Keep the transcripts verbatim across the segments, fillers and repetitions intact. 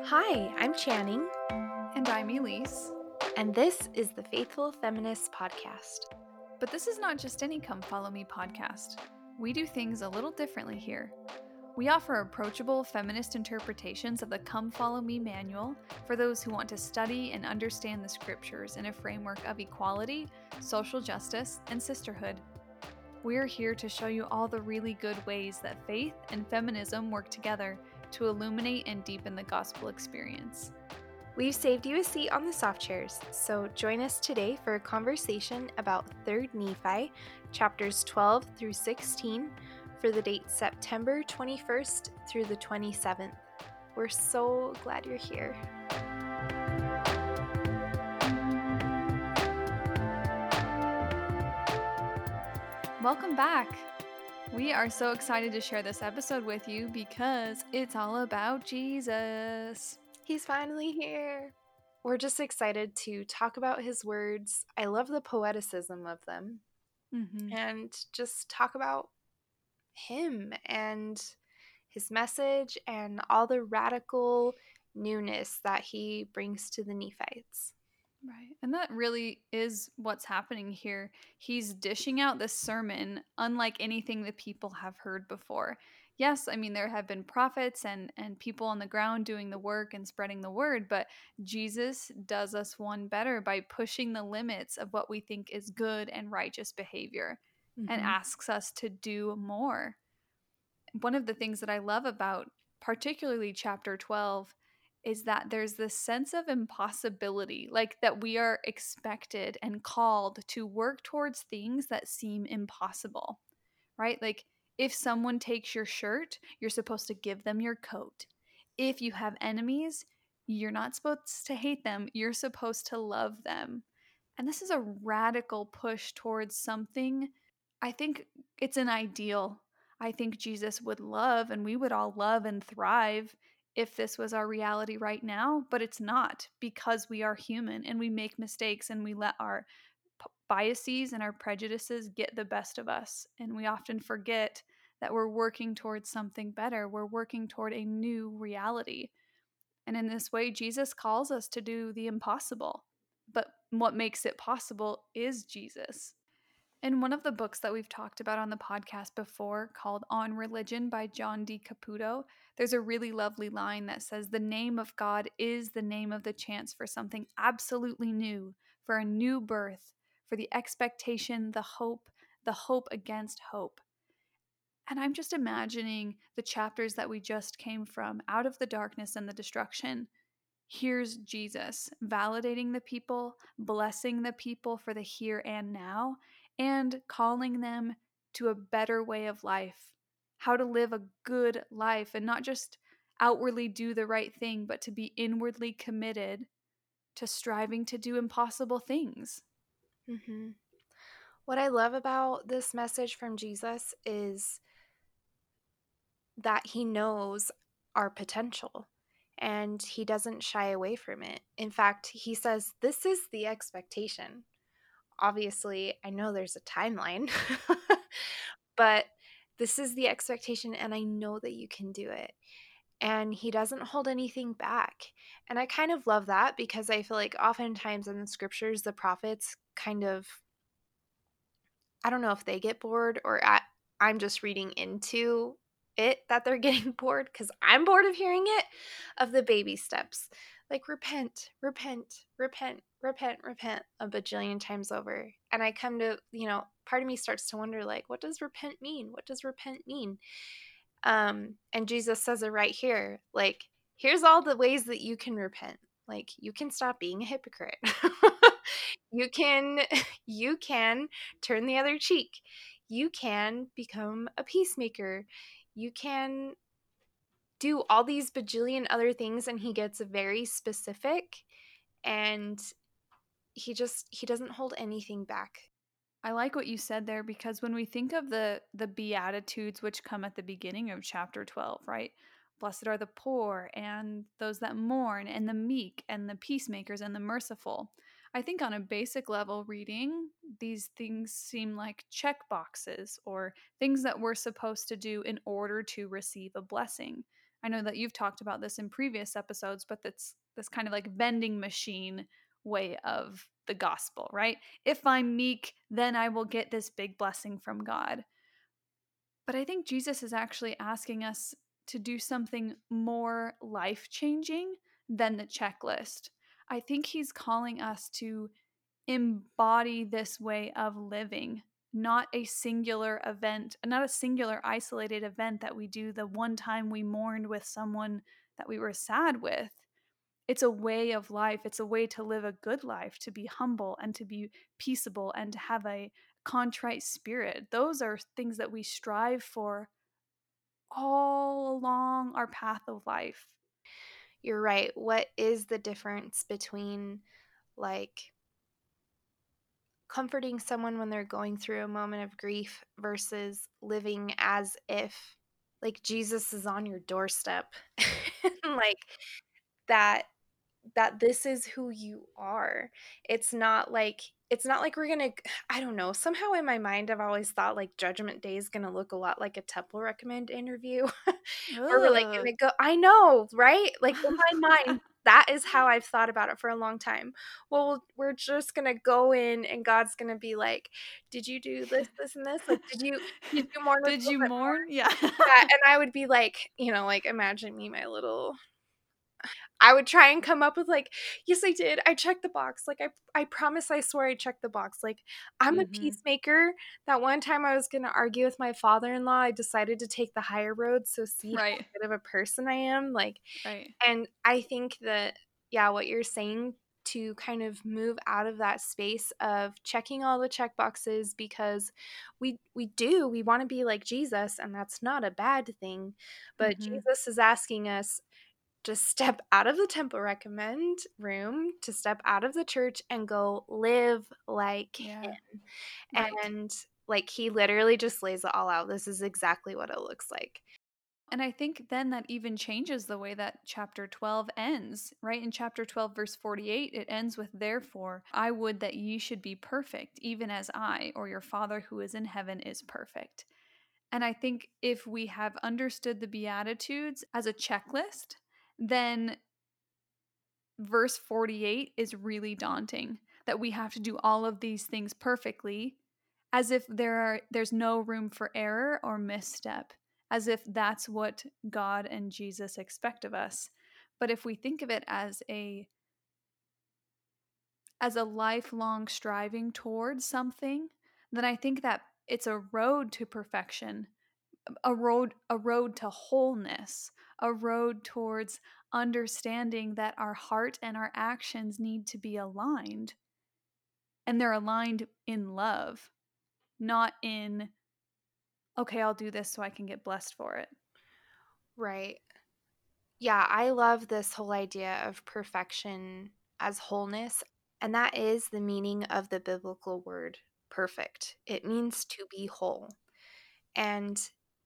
Hi, I'm Channing, And I'm Elise. and this is the Faithful Feminist Podcast. But this is not just any Come Follow Me podcast. We do things a little differently here. We offer approachable feminist interpretations of the Come Follow Me manual for those who want to study and understand the scriptures in a framework of equality, social justice, and sisterhood. We're here to show you all the really good ways that faith and feminism work together to illuminate and deepen the gospel experience. We've saved you a seat on the soft chairs, so join us today for a conversation about third Nephi, chapters twelve through sixteen, for the date September twenty-first through the twenty-seventh. We're so glad you're here. Welcome back! We are so excited to share this episode with you because it's all about Jesus. He's finally here. We're just excited to talk about his words. I love the poeticism of them. Mm-hmm. And just talk about him and his message and all the radical newness that he brings to the Nephites. Right. And that really is what's happening here. He's dishing out this sermon unlike anything the people have heard before. Yes, I mean, there have been prophets and, and people on the ground doing the work and spreading the word, but Jesus does us one better by pushing the limits of what we think is good and righteous behavior mm-hmm. and asks us to do more. One of the things that I love about particularly chapter twelve is that there's this sense of impossibility, like that we are expected and called to work towards things that seem impossible, right? Like if someone takes your shirt, you're supposed to give them your coat. If you have enemies, you're not supposed to hate them, you're supposed to love them. And this is a radical push towards something. I think it's an ideal. I think Jesus would love, and we would all love and thrive if this was our reality right now, but it's not, because we are human and we make mistakes and we let our p- biases and our prejudices get the best of us. And we often forget that we're working towards something better. We're working toward a new reality. And in this way, Jesus calls us to do the impossible. But what makes it possible is Jesus. In one of the books that we've talked about on the podcast before, called On Religion by John D. Caputo, there's a really lovely line that says, "The name of God is the name of the chance for something absolutely new, for a new birth, for the expectation, the hope, the hope against hope." And I'm just imagining the chapters that we just came from, out of the darkness and the destruction. Here's Jesus validating the people, blessing the people for the here and now, and calling them to a better way of life, how to live a good life and not just outwardly do the right thing, but to be inwardly committed to striving to do impossible things. Mm-hmm. What I love about this message from Jesus is that he knows our potential and he doesn't shy away from it. In fact, he says, this is the expectation. Obviously, I know there's a timeline, but this is the expectation, and I know that you can do it. And he doesn't hold anything back. And I kind of love that because I feel like oftentimes in the scriptures, the prophets kind of, I don't know if they get bored or I, I'm just reading into it that they're getting bored because I'm bored of hearing it, of the baby steps. Like repent, repent, repent, repent, repent a bajillion times over. And I come to, you know, part of me starts to wonder, like, what does repent mean? What does repent mean? Um, and Jesus says it right here. Like, here's all the ways that you can repent. Like, you can stop being a hypocrite. you can, you can turn the other cheek. You can become a peacemaker. You can do all these bajillion other things, and he gets very specific, and he just he doesn't hold anything back. I like what you said there, because when we think of the the beatitudes which come at the beginning of chapter twelve, right? Blessed are the poor and those that mourn and the meek and the peacemakers and the merciful. I think on a basic level reading, these things seem like check boxes or things that we're supposed to do in order to receive a blessing. I know that you've talked about this in previous episodes, but that's this kind of like vending machine way of the gospel, right? If I'm meek, then I will get this big blessing from God. But I think Jesus is actually asking us to do something more life changing than the checklist. I think he's calling us to embody this way of living, not a singular event, not a singular isolated event that we do the one time we mourned with someone that we were sad with. It's a way of life. It's a way to live a good life, to be humble and to be peaceable and to have a contrite spirit. Those are things that we strive for all along our path of life. You're right. What is the difference between like comforting someone when they're going through a moment of grief versus living as if like Jesus is on your doorstep? Like that that this is who you are. It's not like it's not like we're gonna I don't know. Somehow in my mind I've always thought like Judgment Day is gonna look a lot like a Temple Recommend interview where we're like Ugh. gonna go I know, right? Like in my mind, that is how I've thought about it for a long time. Well, we're just gonna go in and God's gonna be like, did you do this, this, and this? Like, did you did you mourn with Did me? you mourn? Yeah. Yeah, and I would be like, you know, like imagine me, my little I would try and come up with like, "Yes, I did. I checked the box. Like I I promise I swear I checked the box. Like I'm a Mhm. peacemaker. That one time I was going to argue with my father-in-law, I decided to take the higher road, so see how Right. good of a person I am." Like Right. and I think that yeah, what you're saying to kind of move out of that space of checking all the check boxes because we we do we want to be like Jesus and that's not a bad thing, but Mhm. Jesus is asking us to step out of the Temple Recommend room, to step out of the church and go live like Yeah. him. Right. And like he literally just lays it all out. This is exactly what it looks like. And I think then that even changes the way that chapter twelve ends, right? In chapter twelve, verse forty-eight, it ends with, "Therefore, I would that ye should be perfect, even as I, or your Father who is in heaven, is perfect." And I think if we have understood the Beatitudes as a checklist, then verse forty-eight is really daunting that we have to do all of these things perfectly, as if there are there's no room for error or misstep, as if that's what God and Jesus expect of us. But if we think of it as a as a lifelong striving towards something, then I think that it's a road to perfection, a road a road to wholeness, a road towards understanding that our heart and our actions need to be aligned, and they're aligned in love, not in, okay, I'll do this so I can get blessed for it. Right. Yeah, I love this whole idea of perfection as wholeness. And that is the meaning of the biblical word perfect. It means to be whole. And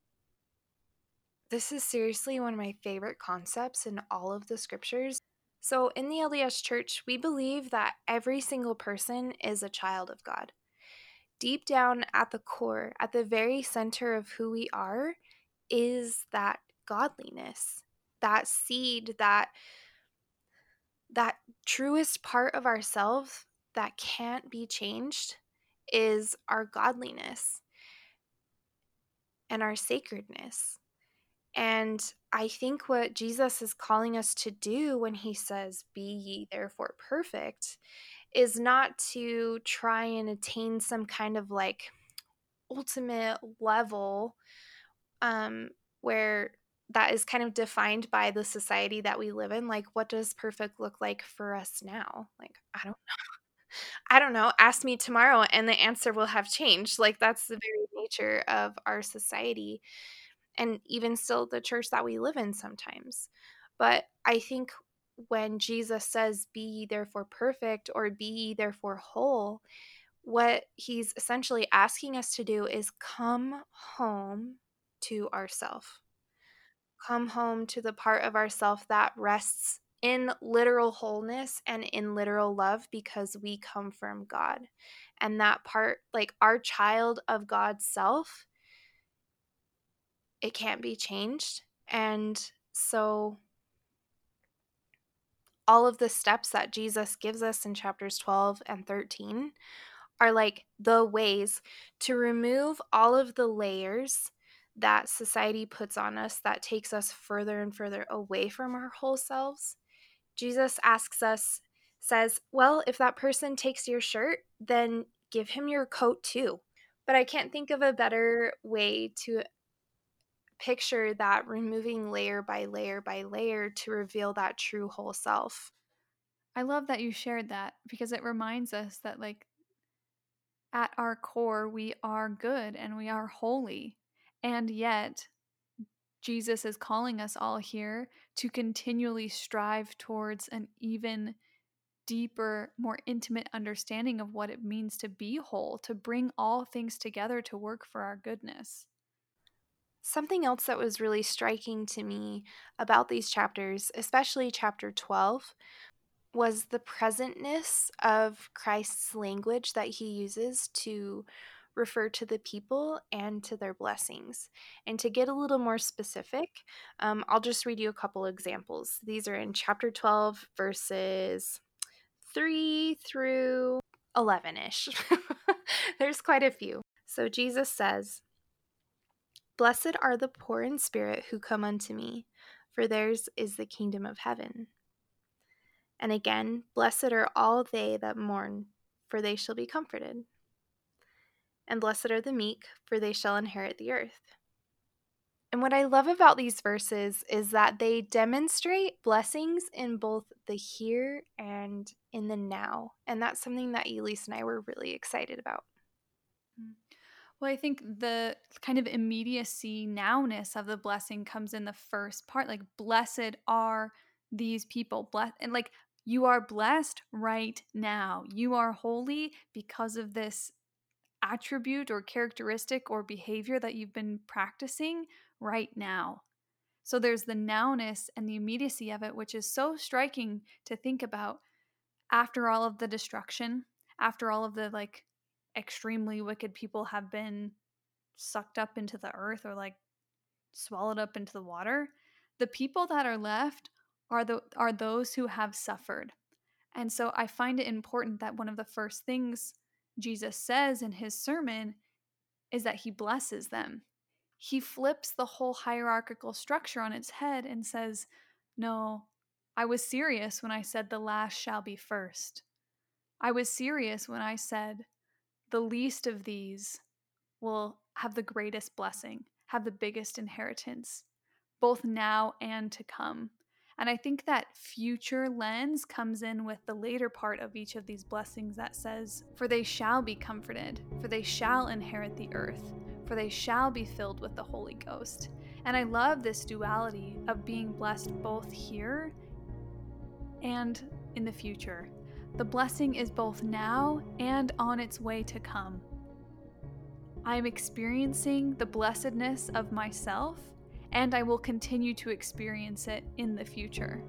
this is seriously one of my favorite concepts in all of the scriptures. So, in the L D S Church, we believe that every single person is a child of God. Deep down at the core, at the very center of who we are, is that godliness, that seed, that that truest part of ourselves that can't be changed is our godliness and our sacredness. And I think what Jesus is calling us to do when he says, "Be ye therefore perfect," is not to try and attain some kind of like ultimate level um, where that is kind of defined by the society that we live in. Like, what does perfect look like for us now? Like, I don't, I don't know. Ask me tomorrow, and the answer will have changed. Like, that's the very nature of our society and even still the church that we live in sometimes. But I think when Jesus says, "Be ye therefore perfect," or "Be ye therefore whole," what he's essentially asking us to do is come home to ourself. Come home to the part of ourself that rests in literal wholeness and in literal love because we come from God. And that part, like our child of God's self, it can't be changed. And So, all of the steps that Jesus gives us in chapters twelve and thirteen are like the ways to remove all of the layers that society puts on us that takes us further and further away from our whole selves. Jesus asks us, says, well, if that person takes your shirt, then give him your coat too. But I can't think of a better way to picture that removing layer by layer by layer to reveal that true whole self. I love that you shared that because it reminds us that, like, at our core, we are good and we are holy. And yet, Jesus is calling us all here to continually strive towards an even deeper, more intimate understanding of what it means to be whole, to bring all things together to work for our goodness. Something else that was really striking to me about these chapters, especially chapter twelve, was the presentness of Christ's language that he uses to refer to the people and to their blessings. And to get a little more specific, um, I'll just read you a couple examples. These are in chapter twelve, verses three through eleven ish. There's quite a few. So Jesus says, blessed are the poor in spirit who come unto me, for theirs is the kingdom of heaven. And again, blessed are all they that mourn, for they shall be comforted. And blessed are the meek, for they shall inherit the earth. And what I love about these verses is that they demonstrate blessings in both the here and in the now. And that's something that Elise and I were really excited about. Mm. Well, I think the kind of immediacy nowness of the blessing comes in the first part. Like, blessed are these people. Bless and like you are blessed right now. You are holy because of this attribute or characteristic or behavior that you've been practicing right now. So there's the nowness and the immediacy of it, which is so striking to think about after all of the destruction, after all of the like extremely wicked people have been sucked up into the earth or like swallowed up into the water, the people that are left are the are those who have suffered. And so I find it important that one of the first things Jesus says in his sermon is that he blesses them. He flips the whole hierarchical structure on its head and says, no, I was serious when I said the last shall be first. I was serious when I said the least of these will have the greatest blessing, have the biggest inheritance, both now and to come. And I think that future lens comes in with the later part of each of these blessings that says, for they shall be comforted, for they shall inherit the earth, for they shall be filled with the Holy Ghost. And I love this duality of being blessed both here and in the future. The blessing is both now and on its way to come. I am experiencing the blessedness of myself, and I will continue to experience it in the future.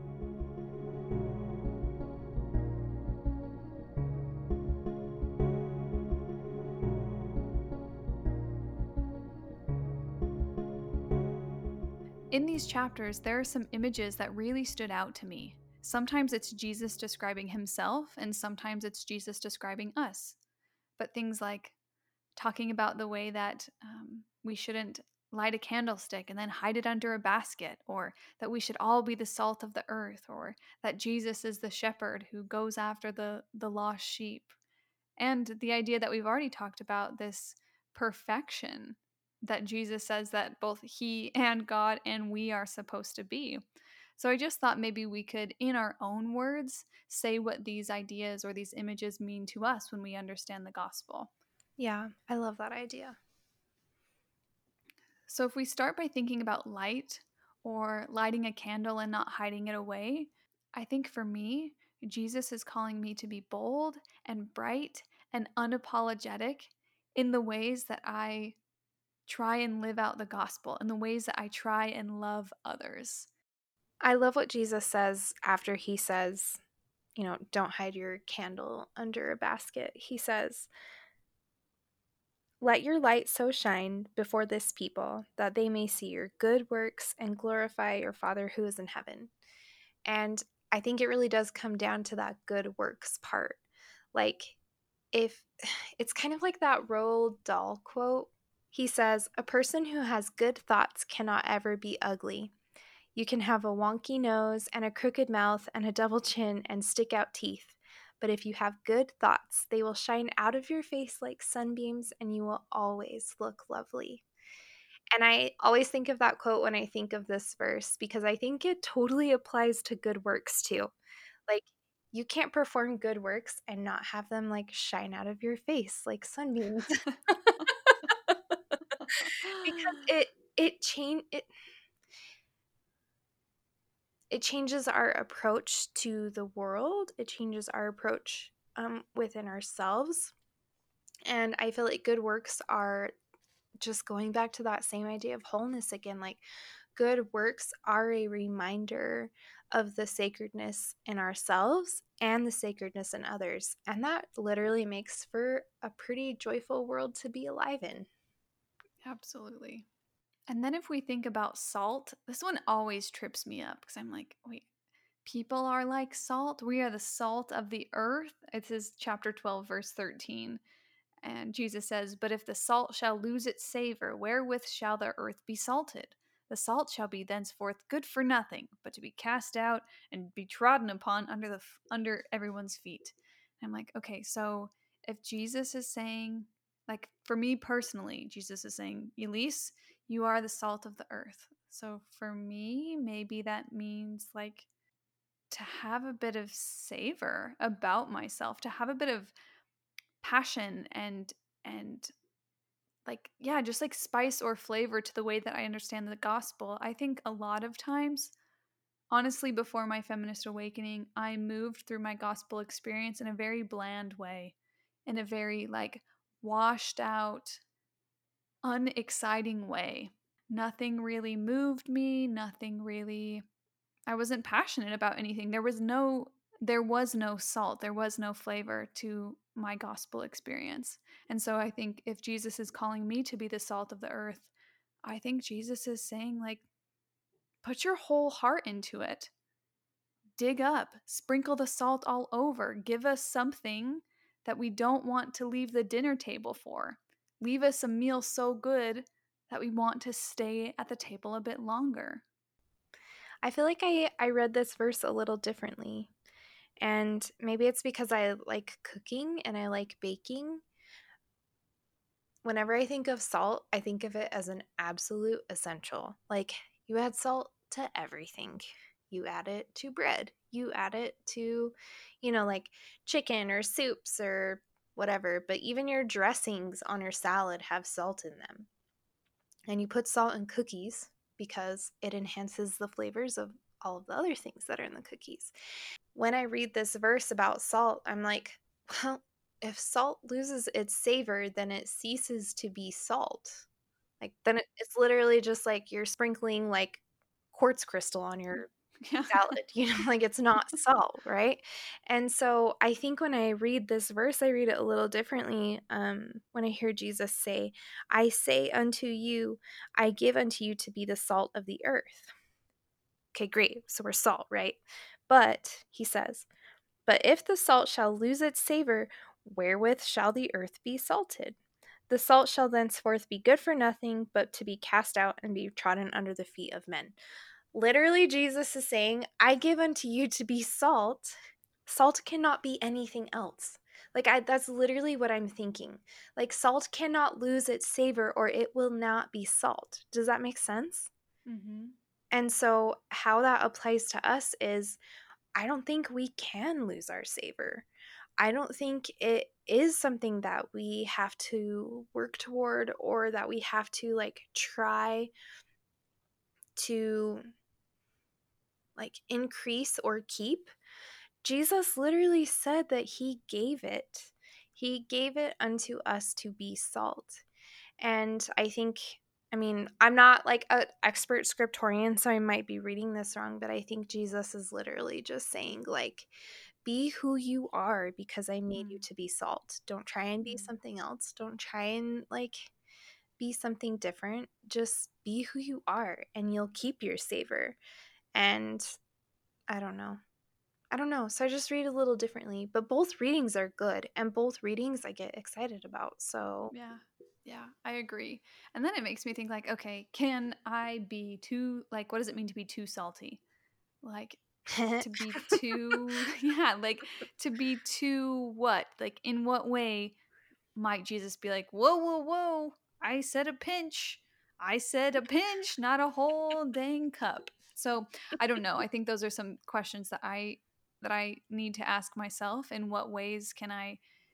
In these chapters, there are some images that really stood out to me. Sometimes it's Jesus describing himself, and sometimes it's Jesus describing us. But things like talking about the way that um, we shouldn't light a candlestick and then hide it under a basket, or that we should all be the salt of the earth, or that Jesus is the shepherd who goes after the, the lost sheep. And the idea that we've already talked about, this perfection that Jesus says that both he and God and we are supposed to be. So I just thought maybe we could, in our own words, say what these ideas or these images mean to us when we understand the gospel. Yeah, I love that idea. So, if we start by thinking about light or lighting a candle and not hiding it away, I think for me, Jesus is calling me to be bold and bright and unapologetic in the ways that I try and live out the gospel, in the ways that I try and love others. I love what Jesus says after he says, you know, don't hide your candle under a basket. He says, Let your light so shine before this people that they may see your good works and glorify your Father who is in heaven. And I think it really does come down to that good works part. Like, if it's kind of like that Roald Dahl quote. He says, "A person who has good thoughts cannot ever be ugly. You can have a wonky nose and a crooked mouth and a double chin and stick out teeth. But if you have good thoughts, they will shine out of your face like sunbeams and you will always look lovely." And I always think of that quote when I think of this verse because I think it totally applies to good works too. Like, you can't perform good works and not have them like shine out of your face like sunbeams because it it change it it changes our approach to the world. It changes our approach um, within ourselves. And I feel like good works are just going back to that same idea of wholeness again. Like, good works are a reminder of the sacredness in ourselves and the sacredness in others. And that literally makes for a pretty joyful world to be alive in. Absolutely. And then if we think about salt, this one always trips me up because I'm like, wait, people are like salt. We are the salt of the earth. It says chapter twelve, verse thirteen. And Jesus says, "But if the salt shall lose its savor, wherewith shall the earth be salted? The salt shall be thenceforth good for nothing, but to be cast out and be trodden upon under the under everyone's feet." And I'm like, okay, so if Jesus is saying, like for me personally, Jesus is saying, Elise, you are the salt of the earth. So for me, maybe that means like to have a bit of savor about myself, to have a bit of passion and and like yeah, just like spice or flavor to the way that I understand the gospel. I think a lot of times, honestly, before my feminist awakening, I moved through my gospel experience in a very bland way, in a very like washed out, unexciting way. Nothing really moved me, nothing really I wasn't passionate about anything. There was no there was no salt, there was no flavor to my gospel experience. And so I think if Jesus is calling me to be the salt of the earth, I think Jesus is saying like put your whole heart into it. Dig up, sprinkle the salt all over. Give us something that we don't want to leave the dinner table for. Leave us a meal so good that we want to stay at the table a bit longer. I feel like I, I read this verse a little differently. And maybe it's because I like cooking and I like baking. Whenever I think of salt, I think of it as an absolute essential. Like, you add salt to everything. You add it to bread. You add it to, you know, like chicken or soups or whatever. But even your dressings on your salad have salt in them. And you put salt in cookies because it enhances the flavors of all of the other things that are in the cookies. When I read this verse about salt, I'm like, well, if salt loses its savor, then it ceases to be salt. Like, then it, it's literally just like you're sprinkling like quartz crystal on your Yeah. salad, you know, like it's not salt, right? And so I think when I read this verse, I read it a little differently. Um, when I hear Jesus say, "I say unto you, I give unto you to be the salt of the earth." Okay, great. So we're salt, right? But he says, "But if the salt shall lose its savor, wherewith shall the earth be salted? The salt shall thenceforth be good for nothing, but to be cast out and be trodden under the feet of men." Literally, Jesus is saying, I give unto you to be salt. Salt cannot be anything else. Like, I, that's literally what I'm thinking. Like, salt cannot lose its savor or it will not be salt. Does that make sense? Mhm. And so, how that applies to us is I don't think we can lose our savor. I don't think it is something that we have to work toward or that we have to like try to like increase or keep. Jesus literally said that he gave it. He gave it unto us to be salt. And I think, I mean, I'm not like an expert scriptorian, so I might be reading this wrong, but I think Jesus is literally just saying, like, be who you are because I made you Mm, to be salt. Don't try and be mm. something else. Don't try and like be something different. Just be who you are and you'll keep your savor. And I don't know. I don't know. So I just read a little differently, but both readings are good and both readings I get excited about. So, Yeah. Yeah, I agree. And then it makes me think like, okay, can I be too like what does it mean to be too salty? Like to be too yeah, like to be too what? Like in what way might Jesus be like, "Whoa, whoa, whoa. I said a pinch. I said a pinch, not a whole dang cup." So, I don't know. I think those are some questions that I that I need to ask myself. In what ways can I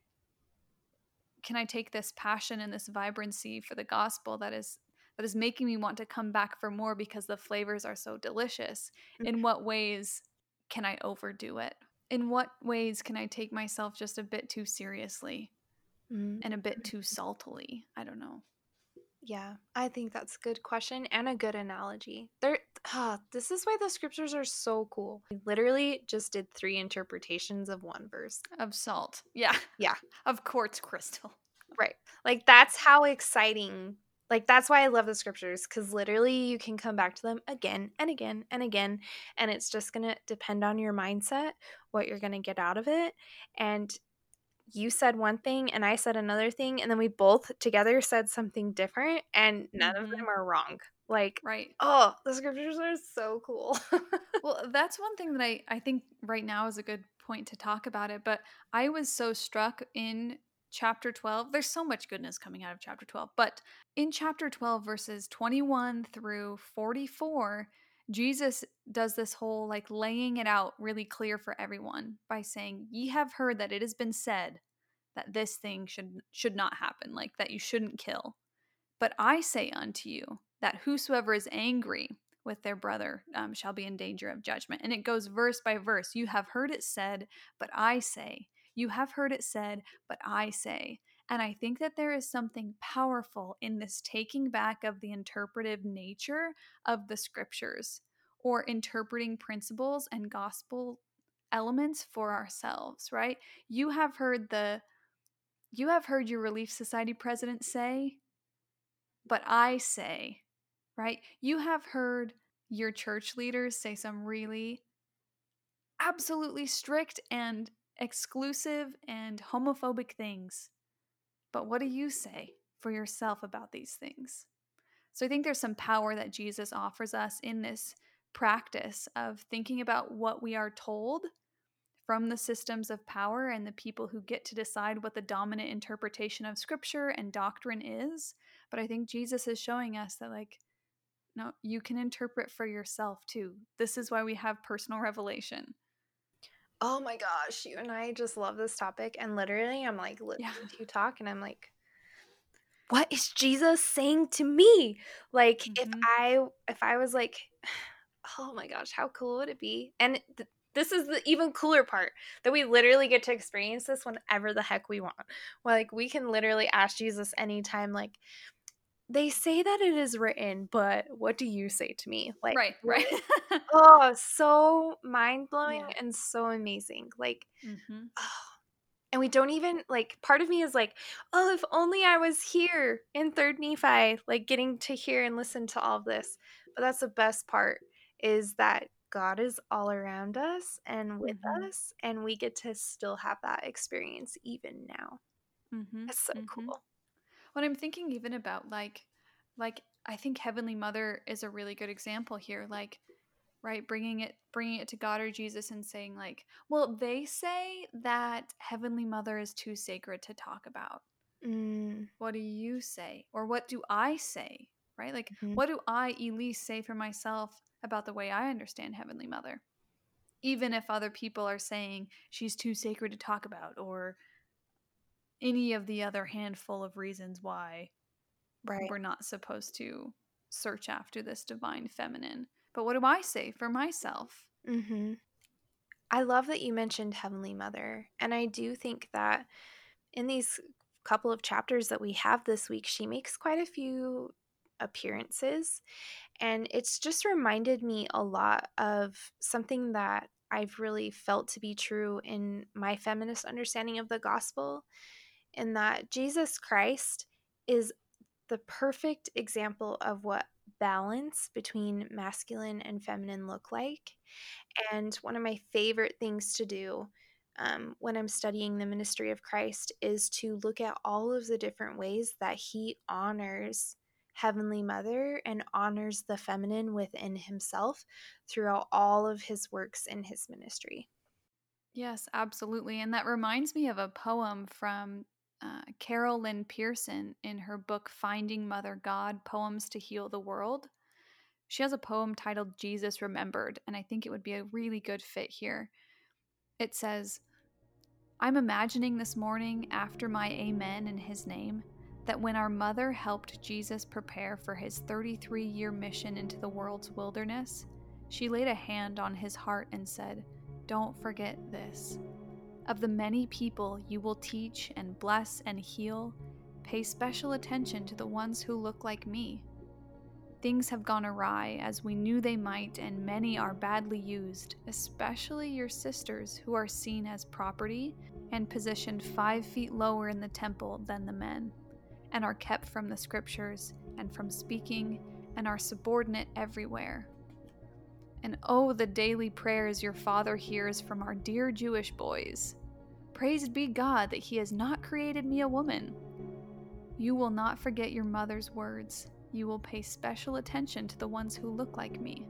can I take this passion and this vibrancy for the gospel that is that is making me want to come back for more because the flavors are so delicious? In what ways can I overdo it? In what ways can I take myself just a bit too seriously mm, and a bit too saltily? I don't know. yeah, I think that's a good question and a good analogy. There, ah, this is why the scriptures are so cool. I literally just did three interpretations of one verse. Of salt. Yeah. Yeah, Of quartz crystal. right. Like that's how exciting. Like that's why I love the scriptures because literally you can come back to them again and again and again, and it's just gonna depend on your mindset, what you're gonna get out of it, and you said one thing and I said another thing, and then we both together said something different, and none of Mhm. them are wrong. Like, Right. oh, the scriptures are so cool. Well, that's one thing that I I think right now is a good point to talk about it, but I was so struck in chapter twelve. There's so much goodness coming out of chapter twelve, but in chapter twelve verses twenty-one through forty-four, Jesus does this whole like laying it out really clear for everyone by saying, "Ye have heard that it has been said that this thing should should not happen, like that you shouldn't kill. But I say unto you that whosoever is angry with their brother um, shall be in danger of judgment." And it goes verse by verse. You have heard it said, but I say. You have heard it said, but I say. And I think that there is something powerful in this taking back of the interpretive nature of the scriptures or interpreting principles and gospel elements for ourselves, right? You have heard the you have heard your Relief Society president say, but I say, right? You have heard your church leaders say some really absolutely strict and exclusive and homophobic things. But what do you say for yourself about these things? So I think there's some power that Jesus offers us in this practice of thinking about what we are told from the systems of power and the people who get to decide what the dominant interpretation of scripture and doctrine is. But I think Jesus is showing us that, like, no, you can interpret for yourself too. This is why we have personal revelation. Oh my gosh, you and I just love this topic, and literally, I'm like Yeah. listening to you talk, and I'm like, what is Jesus saying to me? Like, if Mm-hmm. I if I was like, oh my gosh, how cool would it be? And th- this is the even cooler part that we literally get to experience this whenever the heck we want. Like, we can literally ask Jesus anytime, like, they say that it is written, but what do you say to me? Like, Right, right. what? Oh, so mind blowing Yeah. and so amazing. Like, Mm-hmm. and we don't even like part of me is like, oh, if only I was here in third Nephi, like getting to hear and listen to all of this. But that's the best part is that God is all around us and with Mm-hmm. us, and we get to still have that experience even now. Mm-hmm. It's so Mm-hmm. cool. When I'm thinking even about like like I think Heavenly Mother is a really good example here. Like, right, bringing it bringing it to God or Jesus and saying like, well, they say that Heavenly Mother is too sacred to talk about. Mm, What do you say? Or what do I say? Right? Like, mhm. what do I, Elise, say for myself about the way I understand Heavenly Mother? Even if other people are saying she's too sacred to talk about, or any of the other handful of reasons why Right. we're not supposed to search after this divine feminine. But what do I say for myself? hmm I love that you mentioned Heavenly Mother. And I do think that in these couple of chapters that we have this week, she makes quite a few appearances. And it's just reminded me a lot of something that I've really felt to be true in my feminist understanding of the gospel, in that Jesus Christ is the perfect example of what balance between masculine and feminine look like. And one of my favorite things to do um, when I'm studying the ministry of Christ is to look at all of the different ways that he honors Heavenly Mother and honors the feminine within himself throughout all of his works in his ministry. Yes, absolutely. And that reminds me of a poem from uh, Carol Lynn Pearson in her book Finding Mother God Poems to Heal the World. She has a poem titled Jesus Remembered, and I think it would be a really good fit here. It says, I'm imagining this morning after my amen in his name that when our mother helped Jesus prepare for his thirty-three year mission into the world's wilderness, she laid a hand on his heart and said, Don't forget this. Of the many people you will teach and bless and heal, pay special attention to the ones who look like me. Things have gone awry as we knew they might, and many are badly used, especially your sisters who are seen as property and positioned five feet lower in the temple than the men, and are kept from the scriptures and from speaking, and are subordinate everywhere. And oh, the daily prayers your father hears from our dear Jewish boys. Praised be God that he has not created me a woman. You will not forget your mother's words. You will pay special attention to the ones who look like me.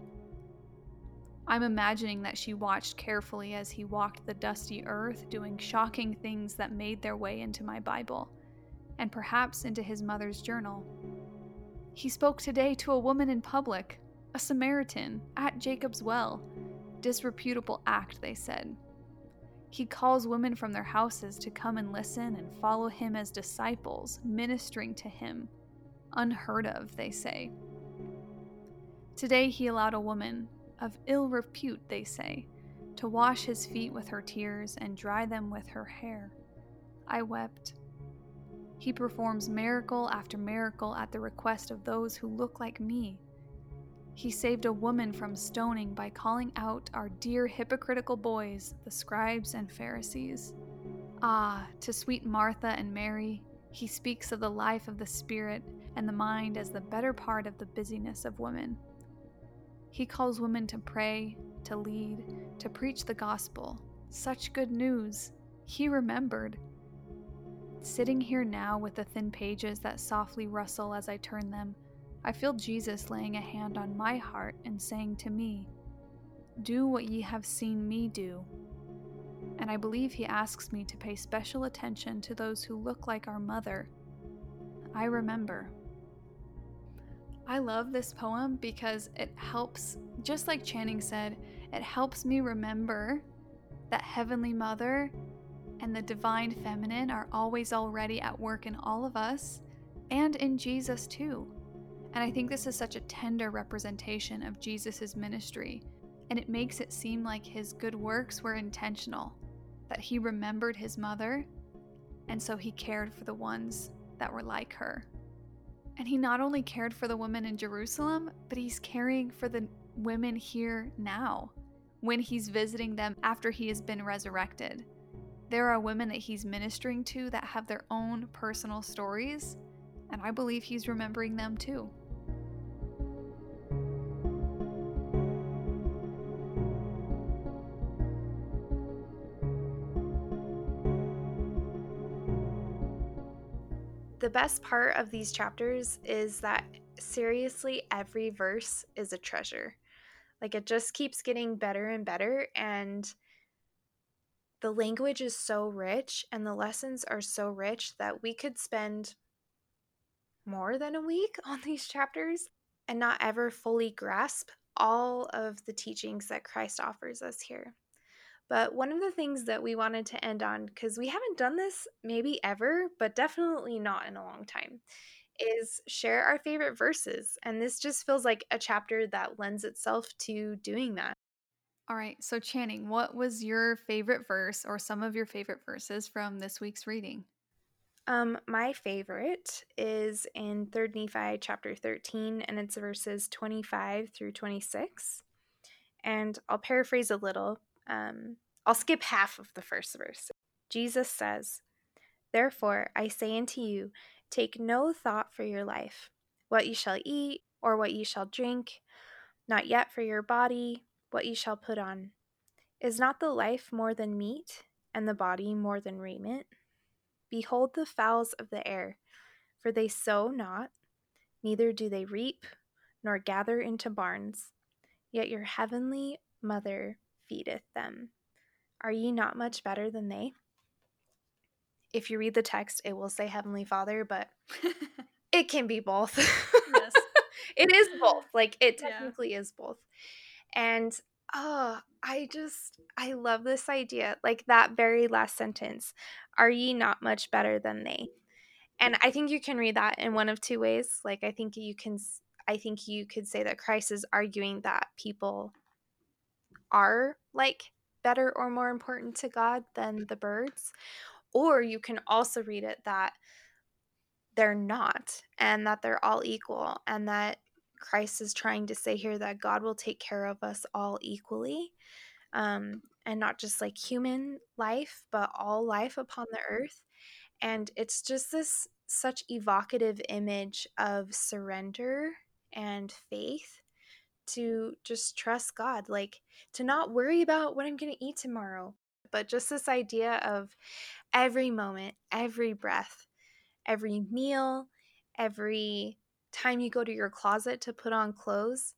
I'm imagining that she watched carefully as he walked the dusty earth, doing shocking things that made their way into my Bible, and perhaps into his mother's journal. He spoke today to a woman in public, a Samaritan, at Jacob's well. Disreputable act, they said. He calls women from their houses to come and listen and follow him as disciples, ministering to him. Unheard of, they say. Today he allowed a woman, of ill repute, they say, to wash his feet with her tears and dry them with her hair. I wept. He performs miracle after miracle at the request of those who look like me. He saved a woman from stoning by calling out our dear hypocritical boys, the scribes and Pharisees. Ah, to sweet Martha and Mary, he speaks of the life of the spirit and the mind as the better part of the busyness of women. He calls women to pray, to lead, to preach the gospel. Such good news. He remembered. Sitting here now with the thin pages that softly rustle as I turn them, I feel Jesus laying a hand on my heart and saying to me, Do what ye have seen me do. And I believe he asks me to pay special attention to those who look like our mother. I remember. I love this poem because it helps, just like Channing said, it helps me remember that Heavenly Mother and the Divine Feminine are always already at work in all of us and in Jesus too. And I think this is such a tender representation of Jesus' ministry, and it makes it seem like his good works were intentional, that he remembered his mother, and so he cared for the ones that were like her. And he not only cared for the women in Jerusalem, but he's caring for the women here now, when he's visiting them after he has been resurrected. There are women that he's ministering to that have their own personal stories, and I believe he's remembering them too. The best part of these chapters is that seriously every verse is a treasure. Like, it just keeps getting better and better, and the language is so rich and the lessons are so rich that we could spend more than a week on these chapters and not ever fully grasp all of the teachings that Christ offers us here. But one of the things that we wanted to end on, because we haven't done this maybe ever, but definitely not in a long time, is share our favorite verses. And this just feels like a chapter that lends itself to doing that. All right, so Channing, what was your favorite verse or some of your favorite verses from this week's reading? Um, my favorite is in third Nephi chapter thirteen, and it's verses twenty-five through twenty-six. And I'll paraphrase a little. Um, I'll skip half of the first verse. Jesus says, "Therefore I say unto you, take no thought for your life, what you shall eat, or what you shall drink, not yet for your body, what you shall put on. Is not the life more than meat, and the body more than raiment? Behold the fowls of the air, for they sow not, neither do they reap, nor gather into barns, yet your heavenly Mother feedeth them. Are ye not much better than they?" If you read the text, it will say Heavenly Father, but it can be both. Yes. It is both. Like, it Yeah. technically is both. And, oh, I just, I love this idea. Like, that very last sentence, "Are ye not much better than they?" And I think you can read that in one of two ways. Like, I think you can, I think you could say that Christ is arguing that people are, like, better or more important to God than the birds. Or you can also read it that they're not, and that they're all equal, and that Christ is trying to say here that God will take care of us all equally, um, and not just like human life, but all life upon the earth. And it's just this such evocative image of surrender and faith, to just trust God, like to not worry about what I'm going to eat tomorrow, but just this idea of every moment, every breath, every meal, every time you go to your closet to put on clothes.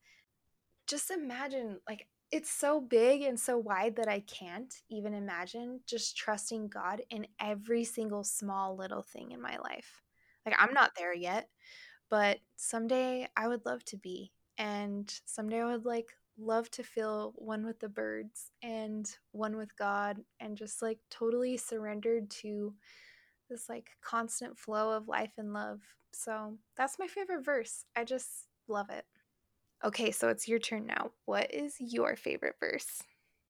Just imagine, like, it's so big and so wide that I can't even imagine just trusting God in every single small little thing in my life. Like, I'm not there yet, but someday I would love to be. And someday I would like love to feel one with the birds and one with God, and just like totally surrendered to this like constant flow of life and love. So that's my favorite verse. I just love it. Okay, so it's your turn now. What is your favorite verse?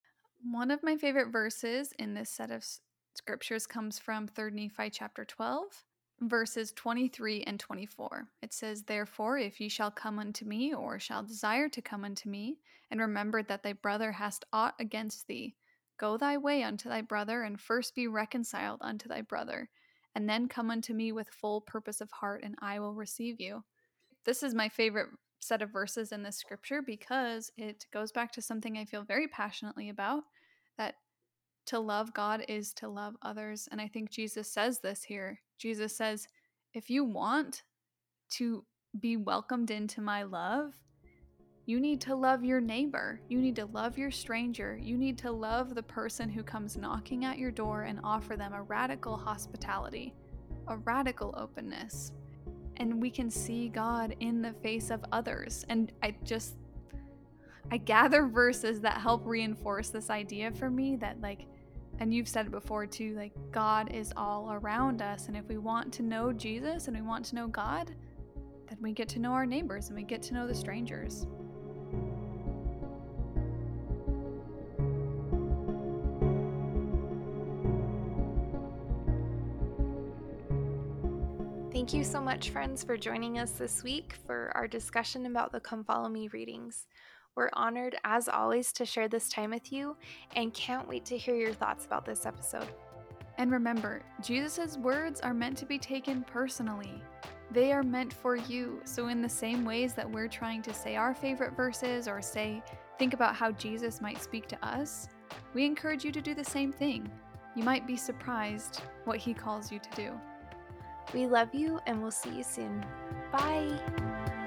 One of my favorite verses in this set of s- scriptures comes from third Nephi chapter twelve, verses twenty-three and twenty-four. It says, "Therefore, if ye shall come unto me, or shall desire to come unto me, and remember that thy brother hast aught against thee, go thy way unto thy brother, and first be reconciled unto thy brother, and then come unto me with full purpose of heart, and I will receive you." This is my favorite set of verses in this scripture because it goes back to something I feel very passionately about, that to love God is to love others. And I think Jesus says this here. Jesus says, if you want to be welcomed into my love, you need to love your neighbor. You need to love your stranger. You need to love the person who comes knocking at your door and offer them a radical hospitality, a radical openness. And we can see God in the face of others. And I just, I gather verses that help reinforce this idea for me that, like, and you've said it before too, like, God is all around us. And if we want to know Jesus and we want to know God, then we get to know our neighbors and we get to know the strangers. Thank you so much, friends, for joining us this week for our discussion about the Come Follow Me readings. We're honored, as always, to share this time with you and can't wait to hear your thoughts about this episode. And remember, Jesus' words are meant to be taken personally. They are meant for you. So in the same ways that we're trying to say our favorite verses or say, think about how Jesus might speak to us, we encourage you to do the same thing. You might be surprised what he calls you to do. We love you and we'll see you soon. Bye!